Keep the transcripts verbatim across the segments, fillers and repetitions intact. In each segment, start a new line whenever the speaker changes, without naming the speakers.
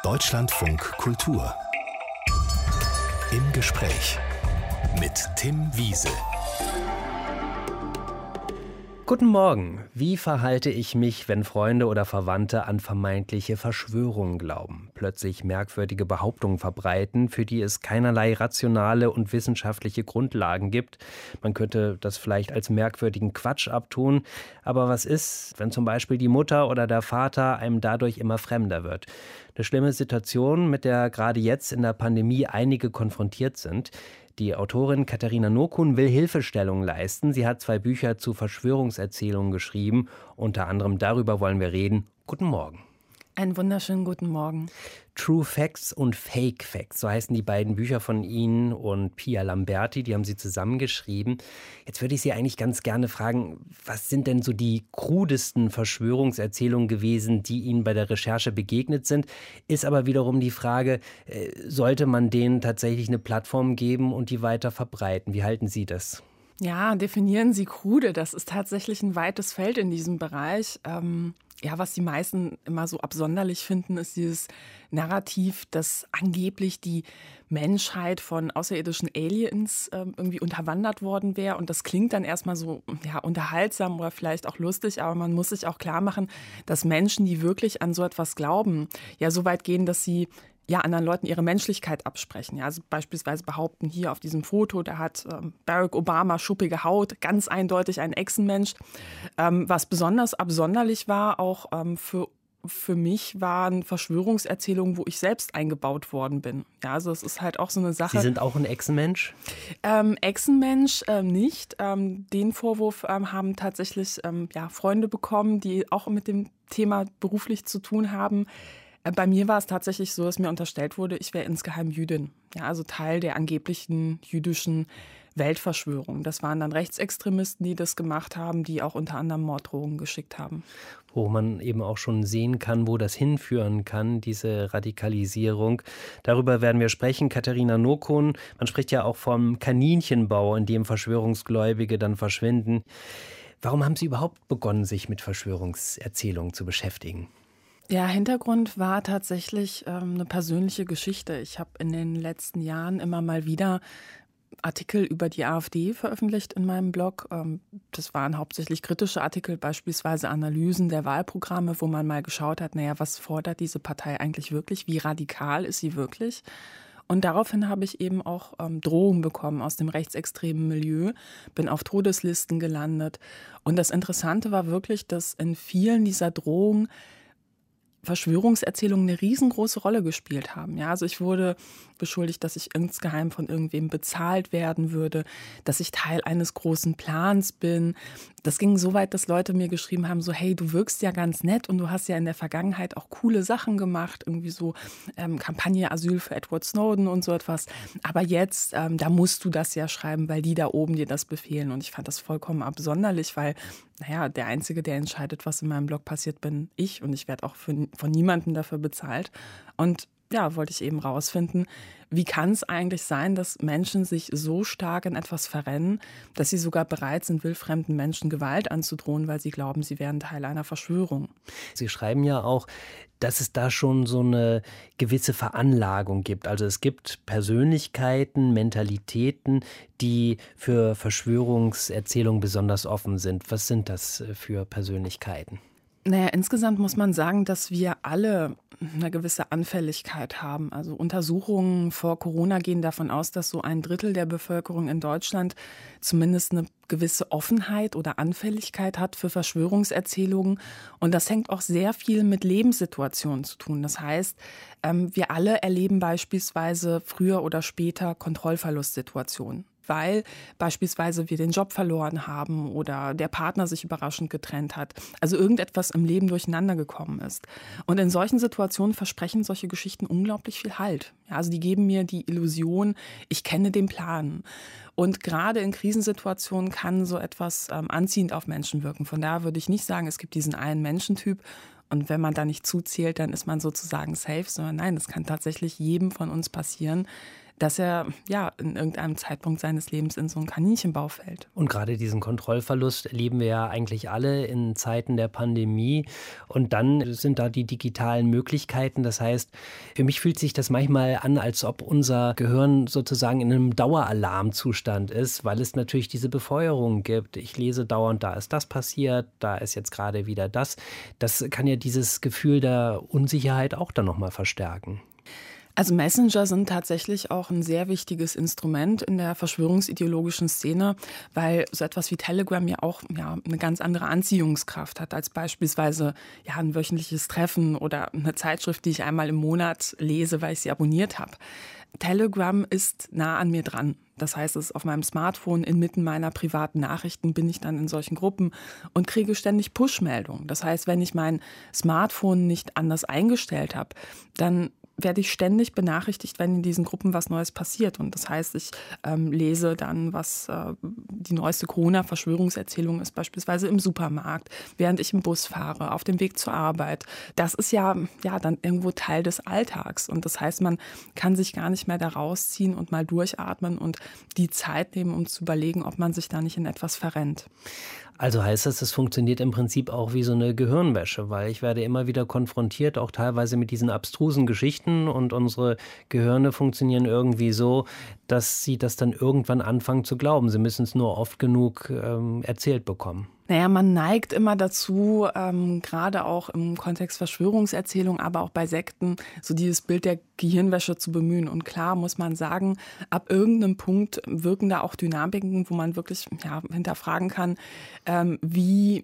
Deutschlandfunk Kultur. Im Gespräch mit Tim Wiese.
Guten Morgen. Wie verhalte ich mich, wenn Freunde oder Verwandte an vermeintliche Verschwörungen glauben, plötzlich merkwürdige Behauptungen verbreiten, für die es keinerlei rationale und wissenschaftliche Grundlagen gibt? Man könnte das vielleicht als merkwürdigen Quatsch abtun. Aber was ist, wenn zum Beispiel die Mutter oder der Vater einem dadurch immer fremder wird? Eine schlimme Situation, mit der gerade jetzt in der Pandemie einige konfrontiert sind. Die Autorin Katharina Nokun will Hilfestellung leisten. Sie hat zwei Bücher zu Verschwörungserzählungen geschrieben. Unter anderem darüber wollen wir reden. Guten Morgen.
Einen wunderschönen guten Morgen.
True Facts und Fake Facts, so heißen die beiden Bücher von Ihnen und Pia Lamberti, die haben Sie zusammengeschrieben. Jetzt würde ich Sie eigentlich ganz gerne fragen, was sind denn so die krudesten Verschwörungserzählungen gewesen, die Ihnen bei der Recherche begegnet sind? Ist aber wiederum die Frage, sollte man denen tatsächlich eine Plattform geben und die weiter verbreiten? Wie halten Sie das?
Ja, definieren Sie krude. Das ist tatsächlich ein weites Feld in diesem Bereich. Ähm Ja, was die meisten immer so absonderlich finden, ist dieses Narrativ, dass angeblich die Menschheit von außerirdischen Aliens äh, irgendwie unterwandert worden wäre. Und das klingt dann erstmal so ja, unterhaltsam oder vielleicht auch lustig, aber man muss sich auch klar machen, dass Menschen, die wirklich an so etwas glauben, ja so weit gehen, dass sie ja, anderen Leuten ihre Menschlichkeit absprechen. Ja, also beispielsweise behaupten hier auf diesem Foto, da hat ähm, Barack Obama schuppige Haut, ganz eindeutig ein Echsenmensch. Ähm, was besonders absonderlich war, auch ähm, für Für mich waren Verschwörungserzählungen, wo ich selbst eingebaut worden bin. Ja, also es ist halt auch so eine Sache.
Sie sind auch ein Echsenmensch?
Ähm, Echsenmensch ähm, nicht. Ähm, den Vorwurf ähm, haben tatsächlich ähm, ja, Freunde bekommen, die auch mit dem Thema beruflich zu tun haben. Bei mir war es tatsächlich so, dass mir unterstellt wurde, ich wäre insgeheim Jüdin. Ja, also Teil der angeblichen jüdischen Weltverschwörung. Das waren dann Rechtsextremisten, die das gemacht haben, die auch unter anderem Morddrohungen geschickt haben.
Wo man eben auch schon sehen kann, wo das hinführen kann, diese Radikalisierung. Darüber werden wir sprechen. Katharina Nokun, man spricht ja auch vom Kaninchenbau, in dem Verschwörungsgläubige dann verschwinden. Warum haben Sie überhaupt begonnen, sich mit Verschwörungserzählungen zu beschäftigen?
Ja, Hintergrund war tatsächlich ähm, eine persönliche Geschichte. Ich habe in den letzten Jahren immer mal wieder Artikel über die AfD veröffentlicht in meinem Blog. Ähm, das waren hauptsächlich kritische Artikel, beispielsweise Analysen der Wahlprogramme, wo man mal geschaut hat, naja, was fordert diese Partei eigentlich wirklich? Wie radikal ist sie wirklich? Und daraufhin habe ich eben auch ähm, Drohungen bekommen aus dem rechtsextremen Milieu, bin auf Todeslisten gelandet. Und das Interessante war wirklich, dass in vielen dieser Drohungen Verschwörungserzählungen eine riesengroße Rolle gespielt haben. Ja, also ich wurde beschuldigt, dass ich insgeheim von irgendwem bezahlt werden würde, dass ich Teil eines großen Plans bin. Das ging so weit, dass Leute mir geschrieben haben, so hey, du wirkst ja ganz nett und du hast ja in der Vergangenheit auch coole Sachen gemacht, irgendwie so ähm, Kampagne Asyl für Edward Snowden und so etwas. Aber jetzt, ähm, da musst du das ja schreiben, weil die da oben dir das befehlen. Und ich fand das vollkommen absonderlich, weil naja, der Einzige, der entscheidet, was in meinem Blog passiert, bin ich. Und ich werde auch für, von niemandem dafür bezahlt. Und ja, wollte ich eben rausfinden, wie kann es eigentlich sein, dass Menschen sich so stark in etwas verrennen, dass sie sogar bereit sind, wildfremden Menschen Gewalt anzudrohen, weil sie glauben, sie wären Teil einer Verschwörung.
Sie schreiben ja auch, dass es da schon so eine gewisse Veranlagung gibt. Also es gibt Persönlichkeiten, Mentalitäten, die für Verschwörungserzählungen besonders offen sind. Was sind das für Persönlichkeiten?
Naja, insgesamt muss man sagen, dass wir alle eine gewisse Anfälligkeit haben. Also Untersuchungen vor Corona gehen davon aus, dass so ein Drittel der Bevölkerung in Deutschland zumindest eine gewisse Offenheit oder Anfälligkeit hat für Verschwörungserzählungen. Und das hängt auch sehr viel mit Lebenssituationen zu tun. Das heißt, wir alle erleben beispielsweise früher oder später Kontrollverlustsituationen, weil beispielsweise wir den Job verloren haben oder der Partner sich überraschend getrennt hat. Also irgendetwas im Leben durcheinander gekommen ist. Und in solchen Situationen versprechen solche Geschichten unglaublich viel Halt. Ja, also die geben mir die Illusion, ich kenne den Plan. Und gerade in Krisensituationen kann so etwas ähm, anziehend auf Menschen wirken. Von daher würde ich nicht sagen, es gibt diesen einen Menschentyp. Und wenn man da nicht zuzählt, dann ist man sozusagen safe. Sondern nein, es kann tatsächlich jedem von uns passieren, dass er ja in irgendeinem Zeitpunkt seines Lebens in so einen Kaninchenbau fällt.
Und gerade diesen Kontrollverlust erleben wir ja eigentlich alle in Zeiten der Pandemie. Und dann sind da die digitalen Möglichkeiten. Das heißt, für mich fühlt sich das manchmal an, als ob unser Gehirn sozusagen in einem Daueralarmzustand ist, weil es natürlich diese Befeuerung gibt. Ich lese dauernd, da ist das passiert, da ist jetzt gerade wieder das. Das kann ja dieses Gefühl der Unsicherheit auch dann nochmal verstärken.
Also Messenger sind tatsächlich auch ein sehr wichtiges Instrument in der verschwörungsideologischen Szene, weil so etwas wie Telegram ja auch ja, eine ganz andere Anziehungskraft hat als beispielsweise ja, ein wöchentliches Treffen oder eine Zeitschrift, die ich einmal im Monat lese, weil ich sie abonniert habe. Telegram ist nah an mir dran. Das heißt, es ist auf meinem Smartphone, inmitten meiner privaten Nachrichten bin ich dann in solchen Gruppen und kriege ständig Push-Meldungen. Das heißt, wenn ich mein Smartphone nicht anders eingestellt habe, dann werde ich ständig benachrichtigt, wenn in diesen Gruppen was Neues passiert. Und das heißt, ich ähm, lese dann, was äh, die neueste Corona-Verschwörungserzählung ist, beispielsweise im Supermarkt, während ich im Bus fahre, auf dem Weg zur Arbeit. Das ist ja, ja dann irgendwo Teil des Alltags. Und das heißt, man kann sich gar nicht mehr da rausziehen und mal durchatmen und die Zeit nehmen, um zu überlegen, ob man sich da nicht in etwas verrennt.
Also heißt das, es funktioniert im Prinzip auch wie so eine Gehirnwäsche, weil ich werde immer wieder konfrontiert, auch teilweise mit diesen abstrusen Geschichten und unsere Gehirne funktionieren irgendwie so, dass sie das dann irgendwann anfangen zu glauben. Sie müssen es nur oft genug ähm, erzählt bekommen.
Naja, man neigt immer dazu, ähm, gerade auch im Kontext Verschwörungserzählung, aber auch bei Sekten, so dieses Bild der Gehirnwäsche zu bemühen. Und klar muss man sagen, ab irgendeinem Punkt wirken da auch Dynamiken, wo man wirklich ja, hinterfragen kann, ähm, wie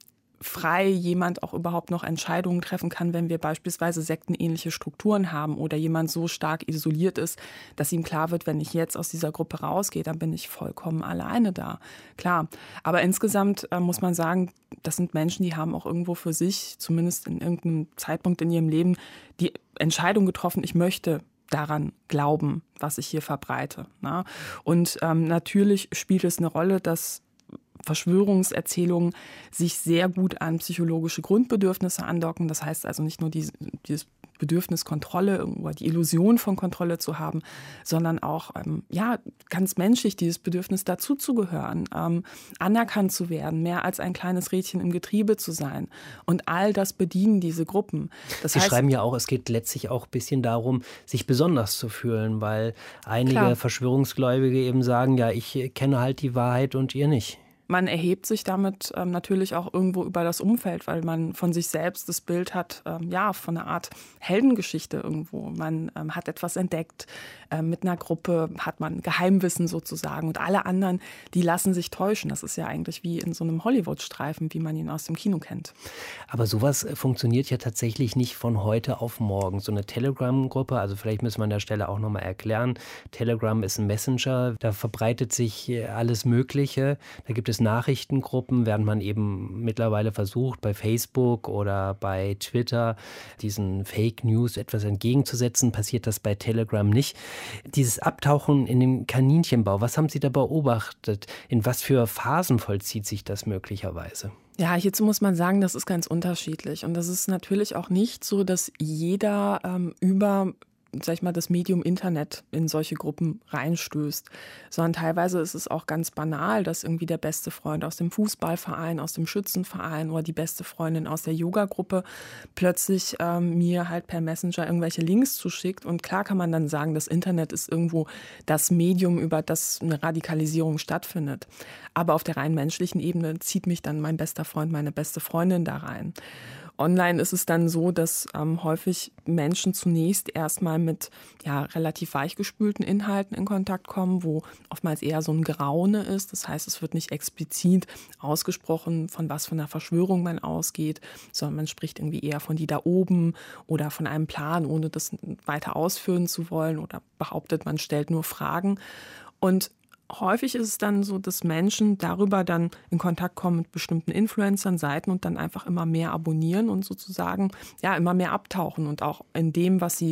frei jemand auch überhaupt noch Entscheidungen treffen kann, wenn wir beispielsweise sektenähnliche Strukturen haben oder jemand so stark isoliert ist, dass ihm klar wird, wenn ich jetzt aus dieser Gruppe rausgehe, dann bin ich vollkommen alleine da. Klar, aber insgesamt äh, muss man sagen, das sind Menschen, die haben auch irgendwo für sich, zumindest in irgendeinem Zeitpunkt in ihrem Leben, die Entscheidung getroffen, ich möchte daran glauben, was ich hier verbreite. Ne? Und ähm, natürlich spielt es eine Rolle, dass Verschwörungserzählungen sich sehr gut an psychologische Grundbedürfnisse andocken. Das heißt also nicht nur dieses, dieses Bedürfnis Kontrolle oder die Illusion von Kontrolle zu haben, sondern auch ähm, ja, ganz menschlich dieses Bedürfnis dazuzugehören, ähm, anerkannt zu werden, mehr als ein kleines Rädchen im Getriebe zu sein. Und all das bedienen diese Gruppen. Das
Sie
heißt,
schreiben ja auch, es geht letztlich auch ein bisschen darum, sich besonders zu fühlen, weil einige
klar.
Verschwörungsgläubige eben sagen, ja, ich kenne halt die Wahrheit und ihr nicht.
Man erhebt sich damit ähm, natürlich auch irgendwo über das Umfeld, weil man von sich selbst das Bild hat, ähm, ja, von einer Art Heldengeschichte irgendwo. Man ähm, hat etwas entdeckt, ähm, mit einer Gruppe hat man Geheimwissen sozusagen und alle anderen, die lassen sich täuschen. Das ist ja eigentlich wie in so einem Hollywood-Streifen, wie man ihn aus dem Kino kennt.
Aber sowas funktioniert ja tatsächlich nicht von heute auf morgen. So eine Telegram-Gruppe, also vielleicht müssen wir an der Stelle auch nochmal erklären, Telegram ist ein Messenger, da verbreitet sich alles Mögliche, da gibt es Nachrichtengruppen, während man eben mittlerweile versucht, bei Facebook oder bei Twitter diesen Fake News etwas entgegenzusetzen, passiert das bei Telegram nicht. Dieses Abtauchen in den Kaninchenbau, was haben Sie da beobachtet? In was für Phasen vollzieht sich das möglicherweise?
Ja, hierzu muss man sagen, das ist ganz unterschiedlich. Und das ist natürlich auch nicht so, dass jeder ähm, über sag ich mal, das Medium Internet in solche Gruppen reinstößt, sondern teilweise ist es auch ganz banal, dass irgendwie der beste Freund aus dem Fußballverein, aus dem Schützenverein oder die beste Freundin aus der Yoga-Gruppe plötzlich ähm, mir halt per Messenger irgendwelche Links zuschickt. Und klar kann man dann sagen, das Internet ist irgendwo das Medium, über das eine Radikalisierung stattfindet. Aber auf der rein menschlichen Ebene zieht mich dann mein bester Freund, meine beste Freundin da rein. Online ist es dann so, dass ähm, häufig Menschen zunächst erstmal mit ja, relativ weichgespülten Inhalten in Kontakt kommen, wo oftmals eher so ein Graune ist. Das heißt, es wird nicht explizit ausgesprochen, von was für einer Verschwörung man ausgeht, sondern man spricht irgendwie eher von die da oben oder von einem Plan, ohne das weiter ausführen zu wollen oder behauptet, man stellt nur Fragen. Und häufig ist es dann so, dass Menschen darüber dann in Kontakt kommen mit bestimmten Influencern, Seiten und dann einfach immer mehr abonnieren und sozusagen ja immer mehr abtauchen und auch in dem, was sie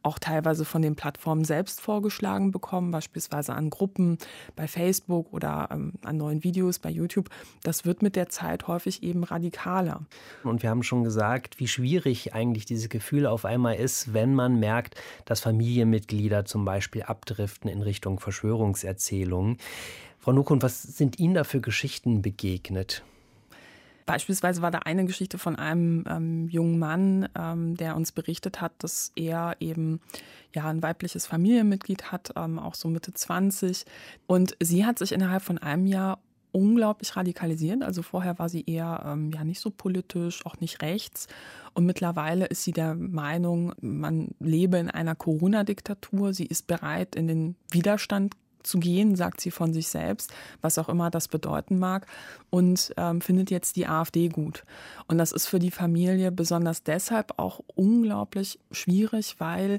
auch teilweise von den Plattformen selbst vorgeschlagen bekommen, beispielsweise an Gruppen bei Facebook oder ähm, an neuen Videos bei YouTube. Das wird mit der Zeit häufig eben radikaler.
Und wir haben schon gesagt, wie schwierig eigentlich dieses Gefühl auf einmal ist, wenn man merkt, dass Familienmitglieder zum Beispiel abdriften in Richtung Verschwörungserzählungen. Frau Nukun, was sind Ihnen da für Geschichten begegnet?
Beispielsweise war da eine Geschichte von einem ähm, jungen Mann, ähm, der uns berichtet hat, dass er eben ja ein weibliches Familienmitglied hat, ähm, auch so Mitte zwanzig. Und sie hat sich innerhalb von einem Jahr unglaublich radikalisiert. Also vorher war sie eher ähm, ja nicht so politisch, auch nicht rechts. Und mittlerweile ist sie der Meinung, man lebe in einer Corona-Diktatur. Sie ist bereit, in den Widerstand zu gehen, sagt sie von sich selbst, was auch immer das bedeuten mag, und ähm, findet jetzt die AfD gut. Und das ist für die Familie besonders deshalb auch unglaublich schwierig, weil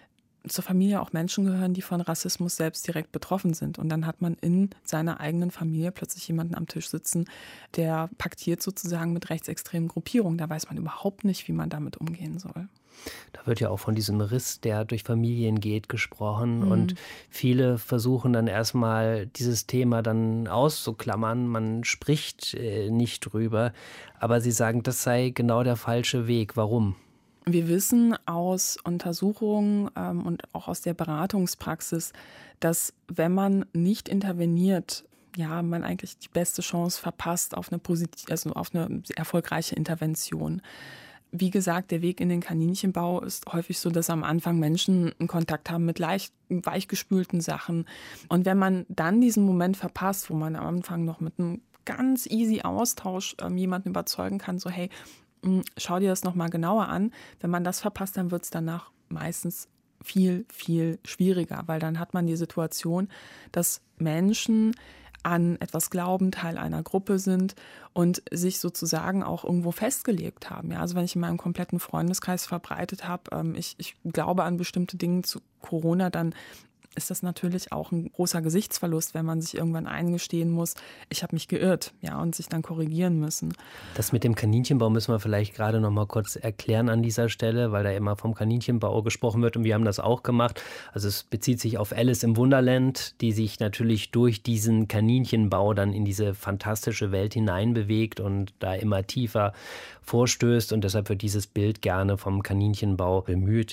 zur Familie auch Menschen gehören, die von Rassismus selbst direkt betroffen sind. Und dann hat man in seiner eigenen Familie plötzlich jemanden am Tisch sitzen, der paktiert sozusagen mit rechtsextremen Gruppierungen. Da weiß man überhaupt nicht, wie man damit umgehen soll.
Da wird ja auch von diesem Riss, der durch Familien geht, gesprochen.
Mhm.
Und viele versuchen dann erstmal dieses Thema dann auszuklammern. Man spricht äh, nicht drüber. Aber Sie sagen, das sei genau der falsche Weg. Warum?
Wir wissen aus Untersuchungen ähm, und auch aus der Beratungspraxis, dass wenn man nicht interveniert, ja, man eigentlich die beste Chance verpasst auf eine positive, also auf eine erfolgreiche Intervention. Wie gesagt, der Weg in den Kaninchenbau ist häufig so, dass am Anfang Menschen einen Kontakt haben mit leicht weichgespülten Sachen. Und wenn man dann diesen Moment verpasst, wo man am Anfang noch mit einem ganz easy Austausch ähm, jemanden überzeugen kann, so hey, mh, schau dir das nochmal genauer an. Wenn man das verpasst, dann wird es danach meistens viel, viel schwieriger, weil dann hat man die Situation, dass Menschen an etwas glauben, Teil einer Gruppe sind und sich sozusagen auch irgendwo festgelegt haben. Ja, also wenn ich in meinem kompletten Freundeskreis verbreitet habe, ähm, ich, ich glaube an bestimmte Dinge zu Corona, dann ist das natürlich auch ein großer Gesichtsverlust, wenn man sich irgendwann eingestehen muss, ich habe mich geirrt, ja, und sich dann korrigieren müssen.
Das mit dem Kaninchenbau müssen wir vielleicht gerade noch mal kurz erklären an dieser Stelle, weil da immer vom Kaninchenbau gesprochen wird und wir haben das auch gemacht. Also es bezieht sich auf Alice im Wunderland, die sich natürlich durch diesen Kaninchenbau dann in diese fantastische Welt hineinbewegt und da immer tiefer vorstößt und deshalb wird dieses Bild gerne vom Kaninchenbau bemüht.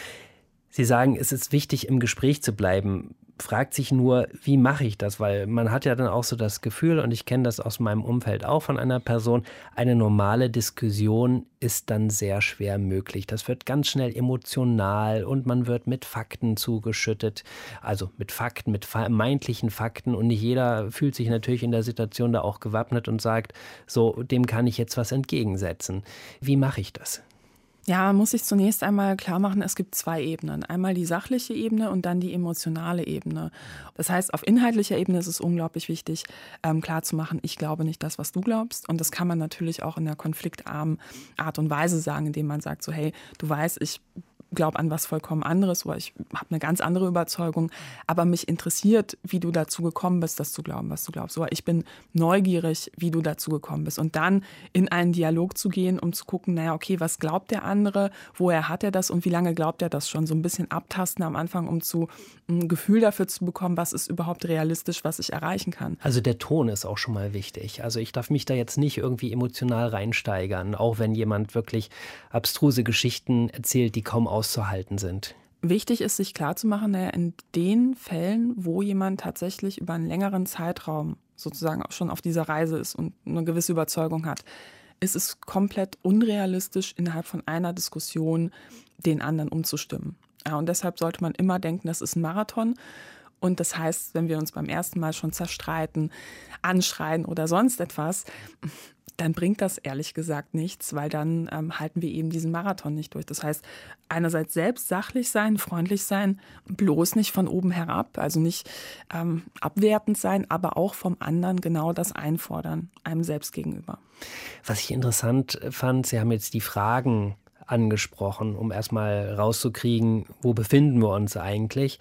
Sie sagen, es ist wichtig, im Gespräch zu bleiben. Fragt sich nur, wie mache ich das? Weil man hat ja dann auch so das Gefühl, und ich kenne das aus meinem Umfeld auch von einer Person, eine normale Diskussion ist dann sehr schwer möglich. Das wird ganz schnell emotional und man wird mit Fakten zugeschüttet. Also mit Fakten, mit vermeintlichen Fakten. Und nicht jeder fühlt sich natürlich in der Situation da auch gewappnet und sagt, so, dem kann ich jetzt was entgegensetzen. Wie mache ich das?
Ja, man muss sich zunächst einmal klar machen, es gibt zwei Ebenen. Einmal die sachliche Ebene und dann die emotionale Ebene. Das heißt, auf inhaltlicher Ebene ist es unglaublich wichtig, ähm, klarzumachen, ich glaube nicht das, was du glaubst. Und das kann man natürlich auch in einer konfliktarmen Art und Weise sagen, indem man sagt so, hey, du weißt, ich glaube an was vollkommen anderes oder ich habe eine ganz andere Überzeugung, aber mich interessiert, wie du dazu gekommen bist, das zu glauben, was du glaubst. Oder ich bin neugierig, wie du dazu gekommen bist. Und dann in einen Dialog zu gehen, um zu gucken, naja, okay, was glaubt der andere, woher hat er das und wie lange glaubt er das schon? So ein bisschen abtasten am Anfang, um zu ein Gefühl dafür zu bekommen, was ist überhaupt realistisch, was ich erreichen kann.
Also der Ton ist auch schon mal wichtig. Also ich darf mich da jetzt nicht irgendwie emotional reinsteigern, auch wenn jemand wirklich abstruse Geschichten erzählt, die kaum auszuhalten sind.
Wichtig ist, sich klarzumachen, naja, in den Fällen, wo jemand tatsächlich über einen längeren Zeitraum sozusagen auch schon auf dieser Reise ist und eine gewisse Überzeugung hat, ist es komplett unrealistisch, innerhalb von einer Diskussion den anderen umzustimmen. Ja, und deshalb sollte man immer denken, das ist ein Marathon. Und das heißt, wenn wir uns beim ersten Mal schon zerstreiten, anschreien oder sonst etwas, dann bringt das ehrlich gesagt nichts, weil dann ähm, halten wir eben diesen Marathon nicht durch. Das heißt, einerseits selbst sachlich sein, freundlich sein, bloß nicht von oben herab, also nicht ähm, abwertend sein, aber auch vom anderen genau das einfordern, einem selbst gegenüber.
Was ich interessant fand, Sie haben jetzt die Fragen angesprochen, um erstmal rauszukriegen, wo befinden wir uns eigentlich.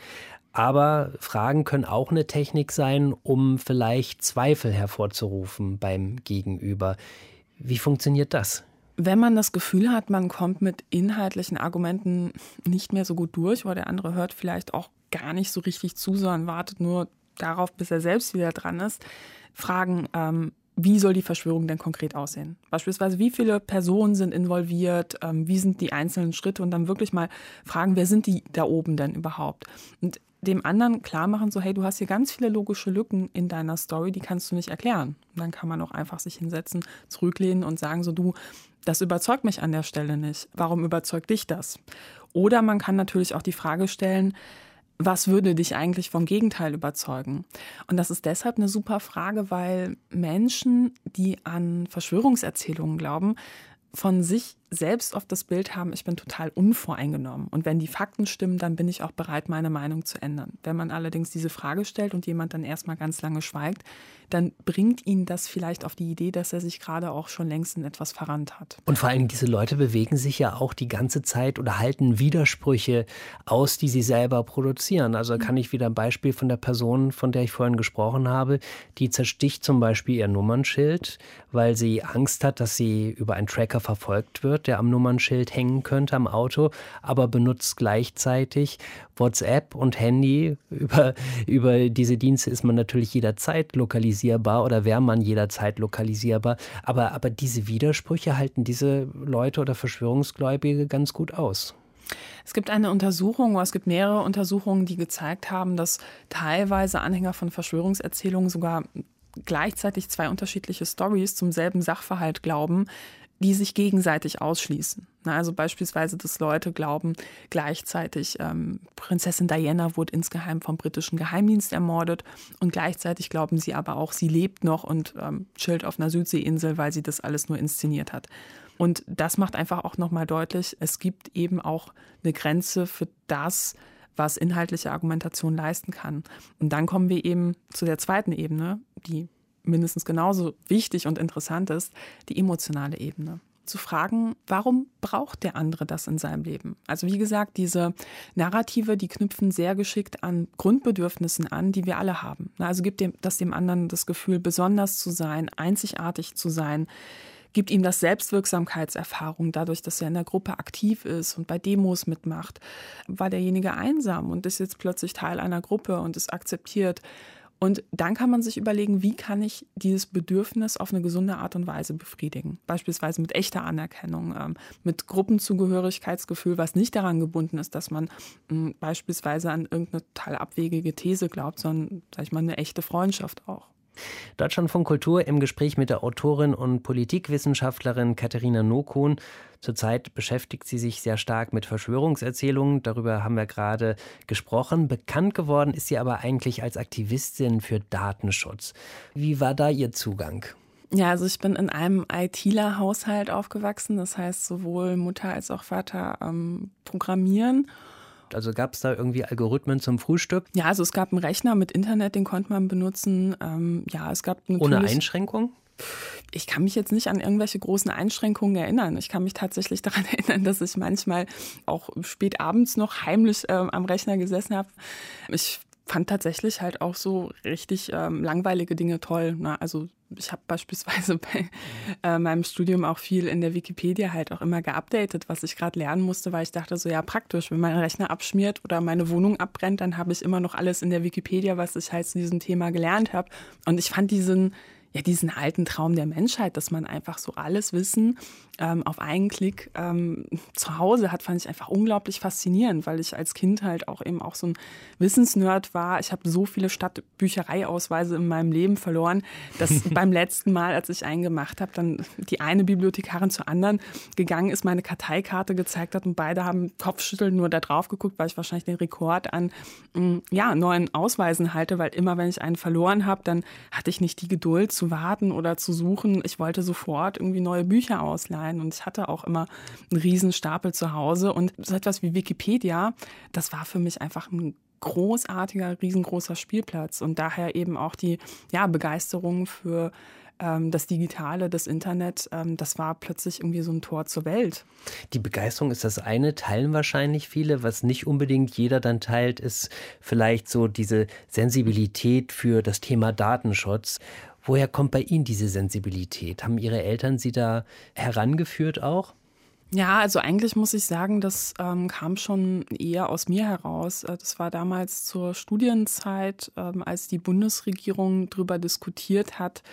Aber Fragen können auch eine Technik sein, um vielleicht Zweifel hervorzurufen beim Gegenüber. Wie funktioniert das?
Wenn man das Gefühl hat, man kommt mit inhaltlichen Argumenten nicht mehr so gut durch oder der andere hört vielleicht auch gar nicht so richtig zu, sondern wartet nur darauf, bis er selbst wieder dran ist, fragen, ähm, wie soll die Verschwörung denn konkret aussehen? Beispielsweise, wie viele Personen sind involviert, ähm, wie sind die einzelnen Schritte und dann wirklich mal fragen, wer sind die da oben denn überhaupt? Und dem anderen klar machen, so hey, du hast hier ganz viele logische Lücken in deiner Story, die kannst du nicht erklären. Und dann kann man auch einfach sich hinsetzen, zurücklehnen und sagen so, du, das überzeugt mich an der Stelle nicht. Warum überzeugt dich das? Oder man kann natürlich auch die Frage stellen, was würde dich eigentlich vom Gegenteil überzeugen? Und das ist deshalb eine super Frage, weil Menschen, die an Verschwörungserzählungen glauben, von sich selbst oft das Bild haben, ich bin total unvoreingenommen. Und wenn die Fakten stimmen, dann bin ich auch bereit, meine Meinung zu ändern. Wenn man allerdings diese Frage stellt und jemand dann erstmal ganz lange schweigt, dann bringt ihn das vielleicht auf die Idee, dass er sich gerade auch schon längst in etwas verrannt hat.
Und vor allem diese Leute bewegen sich ja auch die ganze Zeit oder halten Widersprüche aus, die sie selber produzieren. Also kann ich wieder ein Beispiel von der Person, von der ich vorhin gesprochen habe, die zersticht zum Beispiel ihr Nummernschild, weil sie Angst hat, dass sie über einen Tracker verfolgt wird, der am Nummernschild hängen könnte am Auto, aber benutzt gleichzeitig WhatsApp und Handy. Über, über diese Dienste ist man natürlich jederzeit lokalisierbar oder wäre man jederzeit lokalisierbar. Aber, aber diese Widersprüche halten diese Leute oder Verschwörungsgläubige ganz gut aus.
Es gibt eine Untersuchung, oder es gibt mehrere Untersuchungen, die gezeigt haben, dass teilweise Anhänger von Verschwörungserzählungen sogar gleichzeitig zwei unterschiedliche Storys zum selben Sachverhalt glauben, die sich gegenseitig ausschließen. Also beispielsweise, dass Leute glauben, gleichzeitig ähm, Prinzessin Diana wurde insgeheim vom britischen Geheimdienst ermordet und gleichzeitig glauben sie aber auch, sie lebt noch und ähm, chillt auf einer Südseeinsel, weil sie das alles nur inszeniert hat. Und das macht einfach auch nochmal deutlich, es gibt eben auch eine Grenze für das, was inhaltliche Argumentation leisten kann. Und dann kommen wir eben zu der zweiten Ebene, die mindestens genauso wichtig und interessant ist, die emotionale Ebene. Zu fragen, warum braucht der andere das in seinem Leben? Also wie gesagt, diese Narrative, die knüpfen sehr geschickt an Grundbedürfnissen an, die wir alle haben. Also gibt dem, das dem anderen das Gefühl, besonders zu sein, einzigartig zu sein, gibt ihm das Selbstwirksamkeitserfahrung dadurch, dass er in der Gruppe aktiv ist und bei Demos mitmacht. War derjenige einsam und ist jetzt plötzlich Teil einer Gruppe und ist akzeptiert. Und dann kann man sich überlegen, wie kann ich dieses Bedürfnis auf eine gesunde Art und Weise befriedigen. Beispielsweise mit echter Anerkennung, ähm, mit Gruppenzugehörigkeitsgefühl, was nicht daran gebunden ist, dass man ähm, beispielsweise an irgendeine total abwegige These glaubt, sondern, sag ich mal, eine echte Freundschaft auch.
Deutschlandfunk Kultur im Gespräch mit der Autorin und Politikwissenschaftlerin Katharina Nokuhn. Zurzeit beschäftigt sie sich sehr stark mit Verschwörungserzählungen. Darüber haben wir gerade gesprochen. Bekannt geworden ist sie aber eigentlich als Aktivistin für Datenschutz. Wie war da Ihr Zugang?
Ja, also ich bin in einem ITler-Haushalt aufgewachsen. Das heißt, sowohl Mutter als auch Vater ähm, programmieren.
Also gab es da irgendwie Algorithmen zum Frühstück?
Ja, also es gab einen Rechner mit Internet, den konnte man benutzen. Ähm, ja, es gab natürlich,
ohne Einschränkung?
Ich kann mich jetzt nicht an irgendwelche großen Einschränkungen erinnern. Ich kann mich tatsächlich daran erinnern, dass ich manchmal auch spät abends noch heimlich äh, am Rechner gesessen habe. Ich fand tatsächlich halt auch so richtig ähm, langweilige Dinge toll. Ne? Also ich habe beispielsweise bei äh, meinem Studium auch viel in der Wikipedia halt auch immer geupdatet, was ich gerade lernen musste, weil ich dachte so, ja praktisch, wenn mein Rechner abschmiert oder meine Wohnung abbrennt, dann habe ich immer noch alles in der Wikipedia, was ich halt zu diesem Thema gelernt habe. Und ich fand diesen, ja, diesen alten Traum der Menschheit, dass man einfach so alles Wissen ähm, auf einen Klick ähm, zu Hause hat, fand ich einfach unglaublich faszinierend, weil ich als Kind halt auch eben auch so ein Wissensnerd war. Ich habe so viele Stadtbüchereiausweise in meinem Leben verloren, dass beim letzten Mal, als ich einen gemacht habe, dann die eine Bibliothekarin zur anderen gegangen ist, meine Karteikarte gezeigt hat und beide haben Kopfschütteln nur da drauf geguckt, weil ich wahrscheinlich den Rekord an ja, neuen Ausweisen halte, weil immer, wenn ich einen verloren habe, dann hatte ich nicht die Geduld zu warten oder zu suchen. Ich wollte sofort irgendwie neue Bücher ausleihen und ich hatte auch immer einen riesen Stapel zu Hause und so etwas wie Wikipedia, das war für mich einfach ein großartiger, riesengroßer Spielplatz und daher eben auch die ja, Begeisterung für ähm, das Digitale, das Internet, ähm, das war plötzlich irgendwie so ein Tor zur Welt.
Die Begeisterung ist das eine, teilen wahrscheinlich viele. Was nicht unbedingt jeder dann teilt, ist vielleicht so diese Sensibilität für das Thema Datenschutz. Woher kommt bei Ihnen diese Sensibilität? Haben Ihre Eltern Sie da herangeführt auch?
Ja, also eigentlich muss ich sagen, das ähm, kam schon eher aus mir heraus. Äh, Das war damals zur Studienzeit, ähm, als die Bundesregierung darüber diskutiert hat,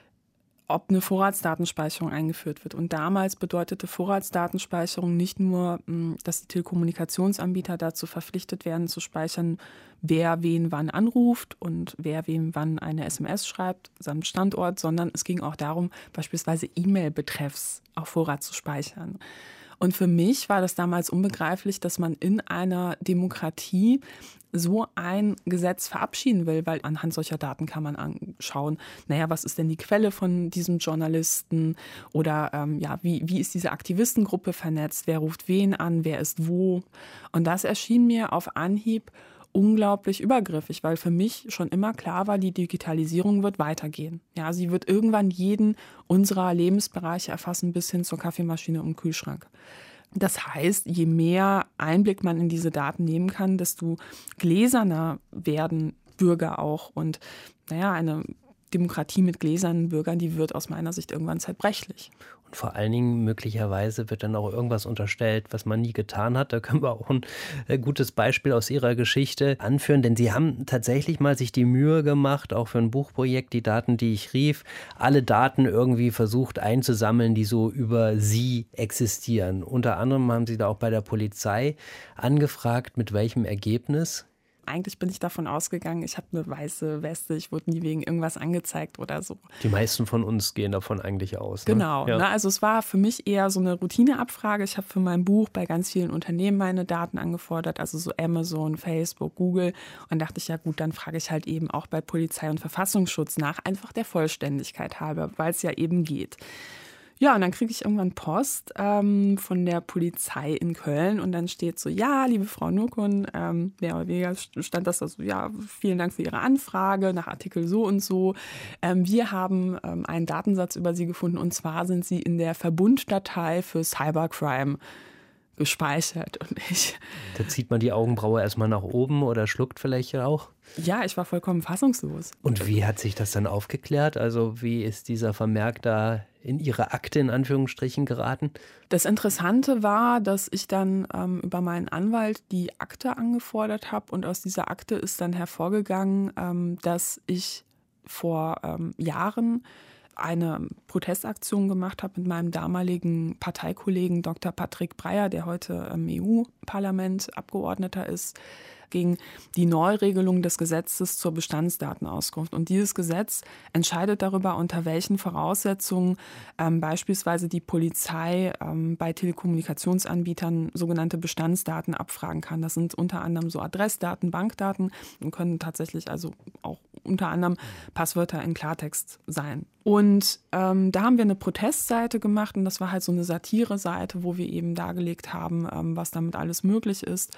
ob eine Vorratsdatenspeicherung eingeführt wird. Und damals bedeutete Vorratsdatenspeicherung nicht nur, mh, dass die Telekommunikationsanbieter dazu verpflichtet werden, zu speichern, wer wen wann anruft und wer wem wann eine S M S schreibt, samt Standort, sondern es ging auch darum, beispielsweise E-Mail-Betreffs auf Vorrat zu speichern. Und für mich war das damals unbegreiflich, dass man in einer Demokratie so ein Gesetz verabschieden will, weil anhand solcher Daten kann man anschauen, naja, was ist denn die Quelle von diesem Journalisten oder ähm, ja, wie, wie ist diese Aktivistengruppe vernetzt, wer ruft wen an, wer ist wo. Und das erschien mir auf Anhieb unglaublich übergriffig, weil für mich schon immer klar war, die Digitalisierung wird weitergehen. Ja, sie wird irgendwann jeden unserer Lebensbereiche erfassen, bis hin zur Kaffeemaschine und Kühlschrank. Das heißt, je mehr Einblick man in diese Daten nehmen kann, desto gläserner werden Bürger auch. Und naja, eine Demokratie mit gläsernen Bürgern, die wird aus meiner Sicht irgendwann zerbrechlich.
Und vor allen Dingen möglicherweise wird dann auch irgendwas unterstellt, was man nie getan hat. Da können wir auch ein gutes Beispiel aus Ihrer Geschichte anführen, denn Sie haben tatsächlich mal sich die Mühe gemacht, auch für ein Buchprojekt, die Daten, die ich rief, alle Daten irgendwie versucht einzusammeln, die so über Sie existieren. Unter anderem haben Sie da auch bei der Polizei angefragt, mit welchem Ergebnis?
Eigentlich bin ich davon ausgegangen, ich habe eine weiße Weste, ich wurde nie wegen irgendwas angezeigt oder so.
Die meisten von uns gehen davon eigentlich aus. Ne?
Genau, ja. ne, also es war für mich eher so eine Routineabfrage. Ich habe für mein Buch bei ganz vielen Unternehmen meine Daten angefordert, also so Amazon, Facebook, Google. Und dachte ich, ja gut, dann frage ich halt eben auch bei Polizei und Verfassungsschutz nach, einfach der Vollständigkeit halber, weil es ja eben geht. Ja, und dann kriege ich irgendwann Post ähm, von der Polizei in Köln und dann steht so, ja, liebe Frau Nurkun, ähm, mehr oder weniger stand das also, ja, vielen Dank für Ihre Anfrage nach Artikel so und so. Ähm, wir haben ähm, einen Datensatz über Sie gefunden und zwar sind Sie in der Verbunddatei für Cybercrime gespeichert. Und ich,
da zieht man die Augenbraue erstmal nach oben oder schluckt vielleicht auch.
Ja, ich war vollkommen fassungslos.
Und wie hat sich das dann aufgeklärt? Also wie ist dieser Vermerk da in Ihre Akte in Anführungsstrichen geraten?
Das Interessante war, dass ich dann ähm, über meinen Anwalt die Akte angefordert habe und aus dieser Akte ist dann hervorgegangen, ähm, dass ich vor ähm, Jahren eine Protestaktion gemacht habe mit meinem damaligen Parteikollegen Doktor Patrick Breyer, der heute im E U-Parlament Abgeordneter ist, gegen die Neuregelung des Gesetzes zur Bestandsdatenauskunft. Und dieses Gesetz entscheidet darüber, unter welchen Voraussetzungen ähm, beispielsweise die Polizei ähm, bei Telekommunikationsanbietern sogenannte Bestandsdaten abfragen kann. Das sind unter anderem so Adressdaten, Bankdaten und können tatsächlich also auch unter anderem Passwörter in Klartext sein. Und ähm, da haben wir eine Protestseite gemacht und das war halt so eine Satire-Seite, wo wir eben dargelegt haben, ähm, was damit alles möglich ist.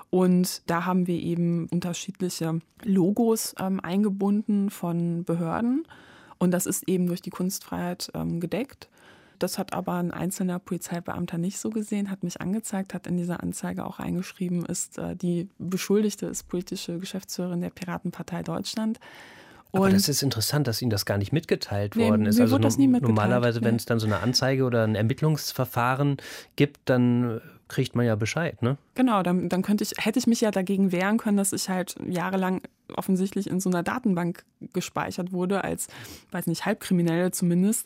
Und da haben wir eben unterschiedliche Logos ähm, eingebunden von Behörden. Und das ist eben durch die Kunstfreiheit ähm, gedeckt. Das hat aber ein einzelner Polizeibeamter nicht so gesehen, hat mich angezeigt, hat in dieser Anzeige auch eingeschrieben, ist äh, die Beschuldigte ist politische Geschäftsführerin der Piratenpartei Deutschland.
Aber
Und
das ist interessant, dass Ihnen das gar nicht mitgeteilt
nee,
worden ist.
mir
Also
wurde das nie mitgeteilt.
Normalerweise,
Nee.
wenn es dann so eine Anzeige oder ein Ermittlungsverfahren gibt, dann kriegt man ja Bescheid, ne?
Genau, dann, dann könnte ich, hätte ich mich ja dagegen wehren können, dass ich halt jahrelang offensichtlich in so einer Datenbank gespeichert wurde, als, weiß nicht, Halbkriminelle zumindest.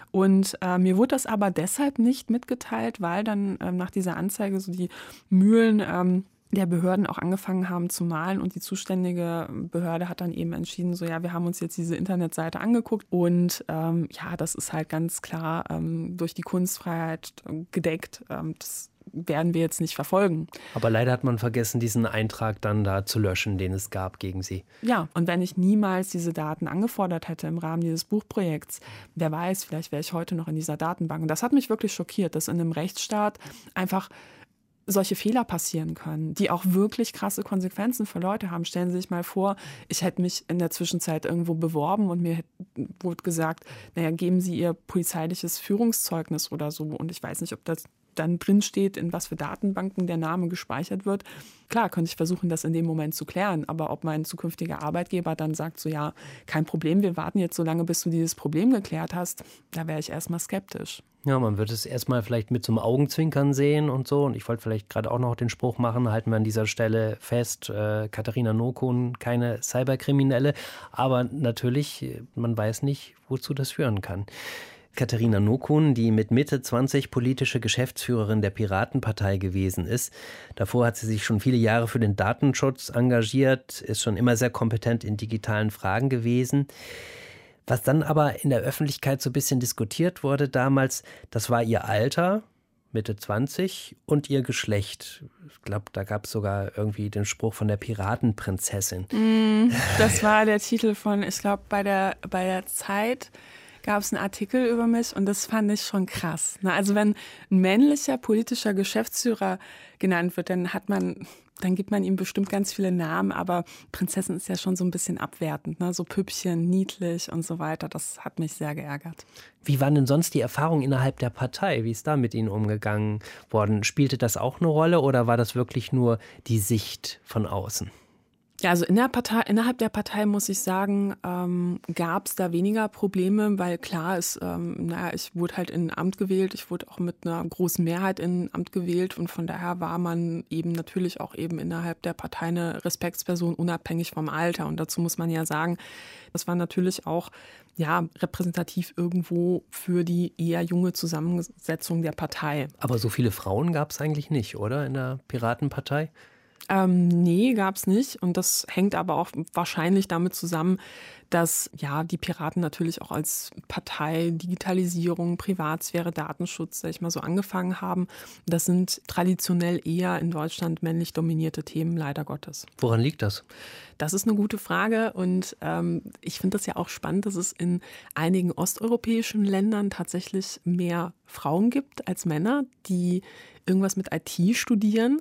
Und äh, mir wurde das aber deshalb nicht mitgeteilt, weil dann ähm, nach dieser Anzeige so die Mühlen ähm, der Behörden auch angefangen haben zu malen und die zuständige Behörde hat dann eben entschieden, so ja, wir haben uns jetzt diese Internetseite angeguckt und ähm, ja, das ist halt ganz klar ähm, durch die Kunstfreiheit gedeckt. Ähm, das werden wir jetzt nicht verfolgen.
Aber leider hat man vergessen, diesen Eintrag dann da zu löschen, den es gab gegen Sie.
Ja, und wenn ich niemals diese Daten angefordert hätte im Rahmen dieses Buchprojekts, wer weiß, vielleicht wäre ich heute noch in dieser Datenbank. Und das hat mich wirklich schockiert, dass in einem Rechtsstaat einfach solche Fehler passieren können, die auch wirklich krasse Konsequenzen für Leute haben. Stellen Sie sich mal vor, ich hätte mich in der Zwischenzeit irgendwo beworben und mir wurde gesagt, naja, geben Sie Ihr polizeiliches Führungszeugnis oder so. Und ich weiß nicht, ob das dann drinsteht, in was für Datenbanken der Name gespeichert wird. Klar, könnte ich versuchen, das in dem Moment zu klären. Aber ob mein zukünftiger Arbeitgeber dann sagt, so ja, kein Problem, wir warten jetzt so lange, bis du dieses Problem geklärt hast, da wäre ich erstmal skeptisch.
Ja, man wird es erstmal vielleicht mit so einem Augenzwinkern sehen und so. Und ich wollte vielleicht gerade auch noch den Spruch machen, halten wir an dieser Stelle fest, äh, Katharina Nokun, keine Cyberkriminelle. Aber natürlich, man weiß nicht, wozu das führen kann. Katharina Nokun, die mit Mitte zwanzig politische Geschäftsführerin der Piratenpartei gewesen ist. Davor hat sie sich schon viele Jahre für den Datenschutz engagiert, ist schon immer sehr kompetent in digitalen Fragen gewesen. Was dann aber in der Öffentlichkeit so ein bisschen diskutiert wurde damals, das war ihr Alter, Mitte zwanzig, und ihr Geschlecht. Ich glaube, da gab es sogar irgendwie den Spruch von der Piratenprinzessin.
Mm, das war der Titel von, ich glaube, bei der, bei der Zeit gab es einen Artikel über mich und das fand ich schon krass. Also wenn ein männlicher politischer Geschäftsführer genannt wird, dann hat man, dann gibt man ihm bestimmt ganz viele Namen, aber Prinzessin ist ja schon so ein bisschen abwertend, ne? So Püppchen, niedlich und so weiter. Das hat mich sehr geärgert.
Wie waren denn sonst die Erfahrungen innerhalb der Partei? Wie ist da mit Ihnen umgegangen worden? Spielte das auch eine Rolle oder war das wirklich nur die Sicht von außen?
Ja, also in der Partei, innerhalb der Partei muss ich sagen, ähm, gab es da weniger Probleme, weil klar ist, ähm, naja, ich wurde halt in ein Amt gewählt, ich wurde auch mit einer großen Mehrheit in ein Amt gewählt und von daher war man eben natürlich auch eben innerhalb der Partei eine Respektsperson, unabhängig vom Alter. Und dazu muss man ja sagen, das war natürlich auch ja repräsentativ irgendwo für die eher junge Zusammensetzung der Partei.
Aber so viele Frauen gab es eigentlich nicht, oder, in der Piratenpartei?
Ähm, nee, gab's nicht. Und das hängt aber auch wahrscheinlich damit zusammen, dass ja die Piraten natürlich auch als Partei Digitalisierung, Privatsphäre, Datenschutz, sag ich mal, so angefangen haben. Das sind traditionell eher in Deutschland männlich dominierte Themen, leider Gottes.
Woran liegt das?
Das ist eine gute Frage und ähm, ich finde das ja auch spannend, dass es in einigen osteuropäischen Ländern tatsächlich mehr Frauen gibt als Männer, die irgendwas mit I T studieren.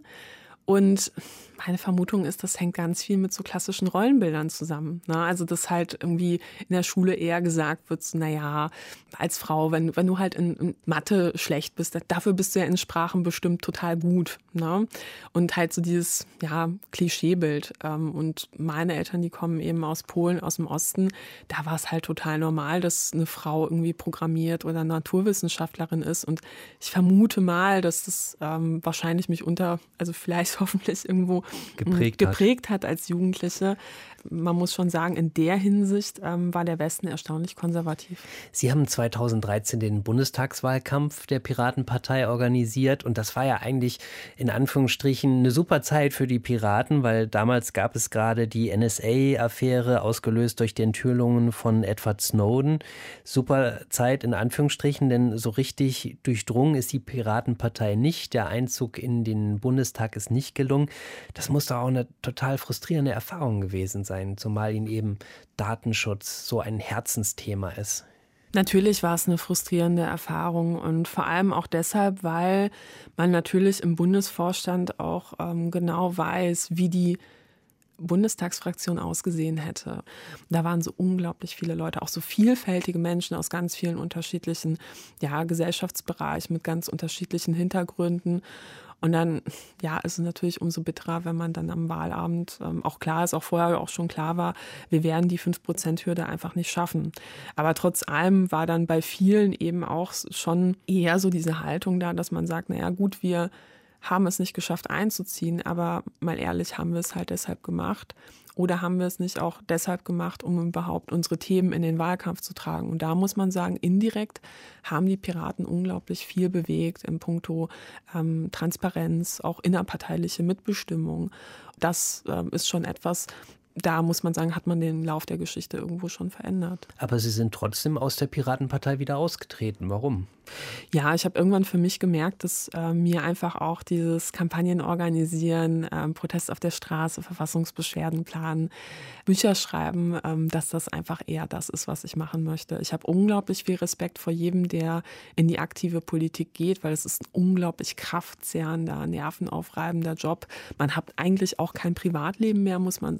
Und meine Vermutung ist, das hängt ganz viel mit so klassischen Rollenbildern zusammen. Ne? Also, dass halt irgendwie in der Schule eher gesagt wird, so, naja, als Frau, wenn, wenn du halt in, in Mathe schlecht bist, dafür bist du ja in Sprachen bestimmt total gut. Ne? Und halt so dieses, ja, Klischeebild. Und meine Eltern, die kommen eben aus Polen, aus dem Osten, da war es halt total normal, dass eine Frau irgendwie programmiert oder Naturwissenschaftlerin ist. Und ich vermute mal, dass das ähm, wahrscheinlich mich unter, also vielleicht hoffentlich irgendwo
geprägt,
geprägt hat.
hat
als Jugendliche. Man muss schon sagen, in der Hinsicht ähm, war der Westen erstaunlich konservativ.
Sie haben zweitausenddreizehn den Bundestagswahlkampf der Piratenpartei organisiert und das war ja eigentlich in Anführungsstrichen eine super Zeit für die Piraten, weil damals gab es gerade die N S A-Affäre, ausgelöst durch die Enthüllungen von Edward Snowden. Super Zeit in Anführungsstrichen, denn so richtig durchdrungen ist die Piratenpartei nicht. Der Einzug in den Bundestag ist nicht gelungen. Das muss doch auch eine total frustrierende Erfahrung gewesen sein, zumal Ihnen eben Datenschutz so ein Herzensthema ist.
Natürlich war es eine frustrierende Erfahrung und vor allem auch deshalb, weil man natürlich im Bundesvorstand auch ähm, genau weiß, wie die Bundestagsfraktion ausgesehen hätte. Da waren so unglaublich viele Leute, auch so vielfältige Menschen aus ganz vielen unterschiedlichen ja, Gesellschaftsbereichen mit ganz unterschiedlichen Hintergründen. Und dann, ja, ist es natürlich umso bitterer, wenn man dann am Wahlabend ähm, auch klar ist, auch vorher auch schon klar war, wir werden die fünf Prozent Hürde einfach nicht schaffen. Aber trotz allem war dann bei vielen eben auch schon eher so diese Haltung da, dass man sagt, naja gut, wir haben es nicht geschafft einzuziehen, aber mal ehrlich, haben wir es halt deshalb gemacht. Oder haben wir es nicht auch deshalb gemacht, um überhaupt unsere Themen in den Wahlkampf zu tragen? Und da muss man sagen, indirekt haben die Piraten unglaublich viel bewegt in puncto ähm, Transparenz, auch innerparteiliche Mitbestimmung. Das ähm, ist schon etwas, da muss man sagen, hat man den Lauf der Geschichte irgendwo schon verändert.
Aber Sie sind trotzdem aus der Piratenpartei wieder ausgetreten. Warum?
Ja, ich habe irgendwann für mich gemerkt, dass äh, mir einfach auch dieses Kampagnen organisieren, ähm, Protest auf der Straße, Verfassungsbeschwerden planen, Bücher schreiben, ähm, dass das einfach eher das ist, was ich machen möchte. Ich habe unglaublich viel Respekt vor jedem, der in die aktive Politik geht, weil es ist ein unglaublich kraftzehrender, nervenaufreibender Job. Man hat eigentlich auch kein Privatleben mehr, muss man sagen, wenn man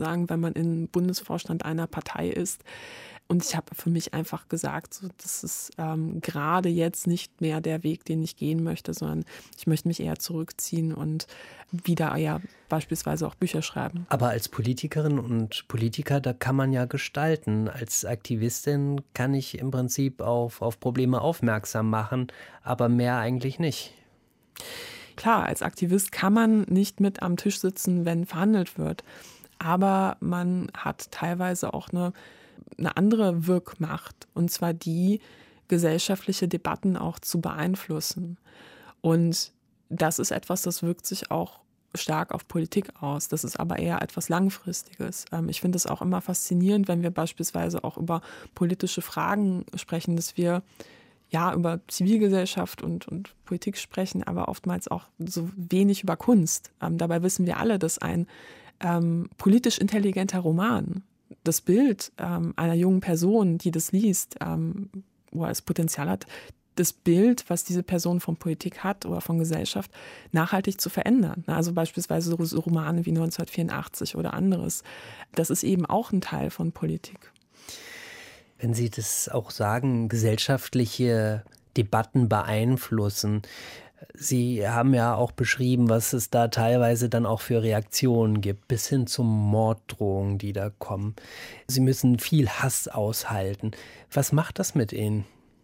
man im Bundesvorstand einer Partei ist. Und ich habe für mich einfach gesagt, so, das ist ähm, gerade jetzt nicht mehr der Weg, den ich gehen möchte, sondern ich möchte mich eher zurückziehen und wieder ja beispielsweise auch Bücher schreiben.
Aber als Politikerin und Politiker, da kann man ja gestalten. Als Aktivistin kann ich im Prinzip auf, auf Probleme aufmerksam machen, aber mehr eigentlich nicht.
Klar, als Aktivist kann man nicht mit am Tisch sitzen, wenn verhandelt wird. Aber man hat teilweise auch eine eine andere Wirkmacht, und zwar die, gesellschaftliche Debatten auch zu beeinflussen. Und das ist etwas, das wirkt sich auch stark auf Politik aus. Das ist aber eher etwas Langfristiges. Ich finde es auch immer faszinierend, wenn wir beispielsweise auch über politische Fragen sprechen, dass wir ja über Zivilgesellschaft und, und Politik sprechen, aber oftmals auch so wenig über Kunst. Dabei wissen wir alle, dass ein ähm, politisch intelligenter Roman, das Bild ähm, einer jungen Person, die das liest, ähm, wo er das Potenzial hat, das Bild, was diese Person von Politik hat oder von Gesellschaft, nachhaltig zu verändern. Also beispielsweise so Romane wie neunzehnhundertvierundachtzig oder anderes. Das ist eben auch ein Teil von Politik.
Wenn Sie das auch sagen, gesellschaftliche Debatten beeinflussen. Sie haben ja auch beschrieben, was es da teilweise dann auch für Reaktionen gibt, bis hin zu Morddrohungen, die da kommen. Sie müssen viel Hass aushalten. Was macht das mit Ihnen?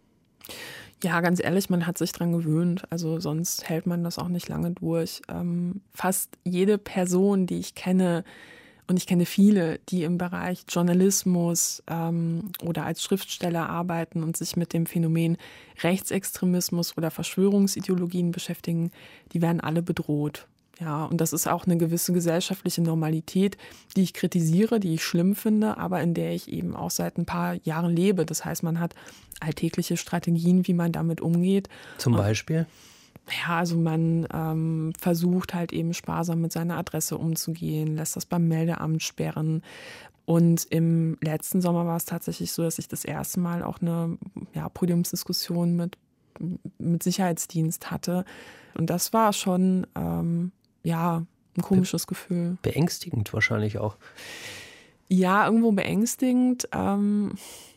Ja, ganz ehrlich, man hat sich dran gewöhnt. Also sonst hält man das auch nicht lange durch. Ähm, fast jede Person, die ich kenne, und ich kenne viele, die im Bereich Journalismus ähm, oder als Schriftsteller arbeiten und sich mit dem Phänomen Rechtsextremismus oder Verschwörungsideologien beschäftigen, die werden alle bedroht. Ja, und das ist auch eine gewisse gesellschaftliche Normalität, die ich kritisiere, die ich schlimm finde, aber in der ich eben auch seit ein paar Jahren lebe. Das heißt, man hat alltägliche Strategien, wie man damit umgeht.
Zum Beispiel?
Ja, also man ähm, versucht halt eben sparsam mit seiner Adresse umzugehen, lässt das beim Meldeamt sperren. Und im letzten Sommer war es tatsächlich so, dass ich das erste Mal auch eine ja, Podiumsdiskussion mit, mit Sicherheitsdienst hatte. Und das war schon ähm, ja, ein komisches Be- Gefühl.
Beängstigend wahrscheinlich auch.
Ja, irgendwo beängstigend. Ähm,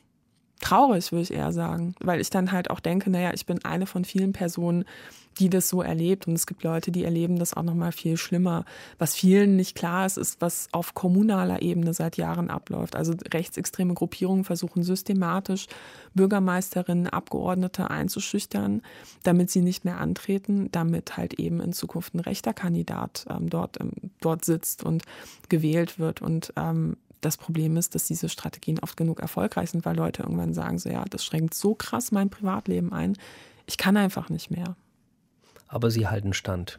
traurig, würde ich eher sagen. Weil ich dann halt auch denke, naja, ich bin eine von vielen Personen, die das so erlebt. Und es gibt Leute, die erleben das auch noch mal viel schlimmer. Was vielen nicht klar ist, ist, was auf kommunaler Ebene seit Jahren abläuft. Also rechtsextreme Gruppierungen versuchen systematisch, Bürgermeisterinnen, Abgeordnete einzuschüchtern, damit sie nicht mehr antreten, damit halt eben in Zukunft ein rechter Kandidat ähm, dort, ähm, dort sitzt und gewählt wird. Und ähm, das Problem ist, dass diese Strategien oft genug erfolgreich sind, weil Leute irgendwann sagen, so ja, das schränkt so krass mein Privatleben ein, ich kann einfach nicht mehr.
Aber Sie halten stand.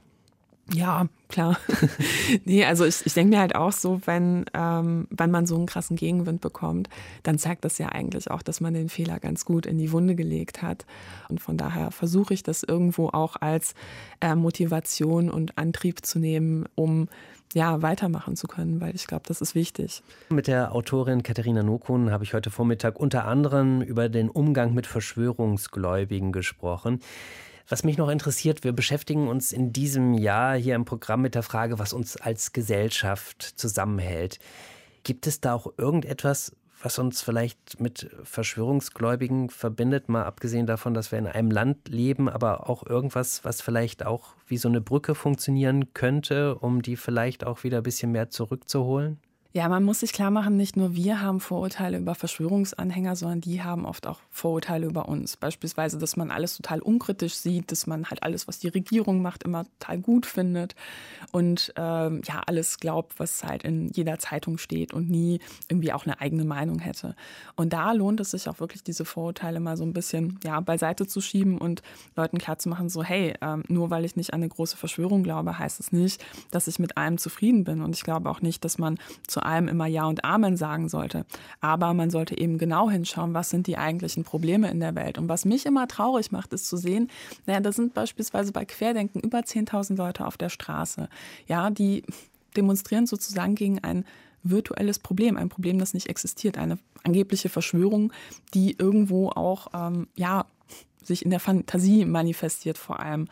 Ja, klar. Nee, also ich, ich denke mir halt auch so, wenn, ähm, wenn man so einen krassen Gegenwind bekommt, dann zeigt das ja eigentlich auch, dass man den Fehler ganz gut in die Wunde gelegt hat. Und von daher versuche ich das irgendwo auch als äh, Motivation und Antrieb zu nehmen, um ja, weitermachen zu können, weil ich glaube, das ist wichtig.
Mit der Autorin Katharina Nokun habe ich heute Vormittag unter anderem über den Umgang mit Verschwörungsgläubigen gesprochen. Was mich noch interessiert, wir beschäftigen uns in diesem Jahr hier im Programm mit der Frage, was uns als Gesellschaft zusammenhält. Gibt es da auch irgendetwas, was uns vielleicht mit Verschwörungsgläubigen verbindet, mal abgesehen davon, dass wir in einem Land leben, aber auch irgendwas, was vielleicht auch wie so eine Brücke funktionieren könnte, um die vielleicht auch wieder ein bisschen mehr zurückzuholen?
Ja, man muss sich klar machen, nicht nur wir haben Vorurteile über Verschwörungsanhänger, sondern die haben oft auch Vorurteile über uns. Beispielsweise, dass man alles total unkritisch sieht, dass man halt alles, was die Regierung macht, immer total gut findet und ähm, ja, alles glaubt, was halt in jeder Zeitung steht und nie irgendwie auch eine eigene Meinung hätte. Und da lohnt es sich auch wirklich, diese Vorurteile mal so ein bisschen ja, beiseite zu schieben und Leuten klarzumachen, so hey, ähm, nur weil ich nicht an eine große Verschwörung glaube, heißt es nicht, dass ich mit allem zufrieden bin. Und ich glaube auch nicht, dass man zu allem immer Ja und Amen sagen sollte. Aber man sollte eben genau hinschauen, was sind die eigentlichen Probleme in der Welt. Und was mich immer traurig macht, ist zu sehen, naja, da sind beispielsweise bei Querdenken über zehntausend Leute auf der Straße. Ja, die demonstrieren sozusagen gegen ein virtuelles Problem, ein Problem, das nicht existiert, eine angebliche Verschwörung, die irgendwo auch, ähm, ja, sich in der Fantasie manifestiert vor allem.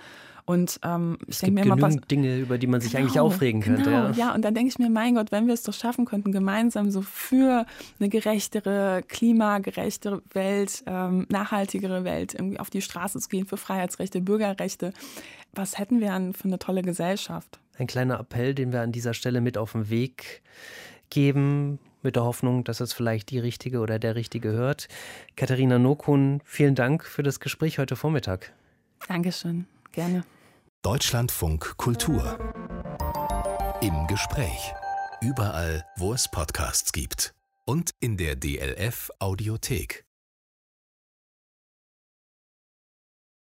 Und ähm, ich
es
denke
gibt
mir immer,
genügend
was,
Dinge, über die man sich
genau,
eigentlich aufregen könnte.
Genau,
Ja.
ja, und dann denke ich mir, mein Gott, wenn wir es doch schaffen könnten, gemeinsam so für eine gerechtere, klimagerechtere Welt, ähm, nachhaltigere Welt irgendwie auf die Straße zu gehen, für Freiheitsrechte, Bürgerrechte, was hätten wir dann für eine tolle Gesellschaft?
Ein kleiner Appell, den wir an dieser Stelle mit auf den Weg geben, mit der Hoffnung, dass es vielleicht die Richtige oder der Richtige hört. Katharina Nokun, vielen Dank für das Gespräch heute Vormittag.
Dankeschön, gerne.
Deutschlandfunk Kultur. Im Gespräch. Überall, wo es Podcasts gibt. Und in der D L F Audiothek.